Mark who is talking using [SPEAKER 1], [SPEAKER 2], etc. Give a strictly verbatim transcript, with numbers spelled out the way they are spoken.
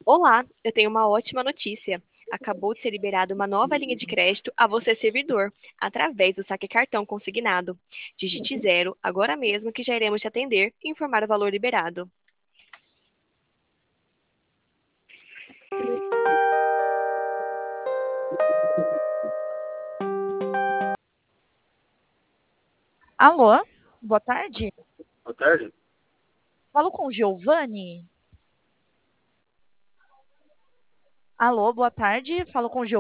[SPEAKER 1] Olá, eu tenho uma ótima notícia. Acabou de ser liberada uma nova linha de crédito a você, servidor, através do saque cartão consignado. Digite zero agora mesmo que já iremos te atender e informar o valor liberado.
[SPEAKER 2] Alô, boa tarde.
[SPEAKER 3] Boa tarde.
[SPEAKER 2] Falo com o Giovanni. Alô, boa tarde. Falo com o Giovanni.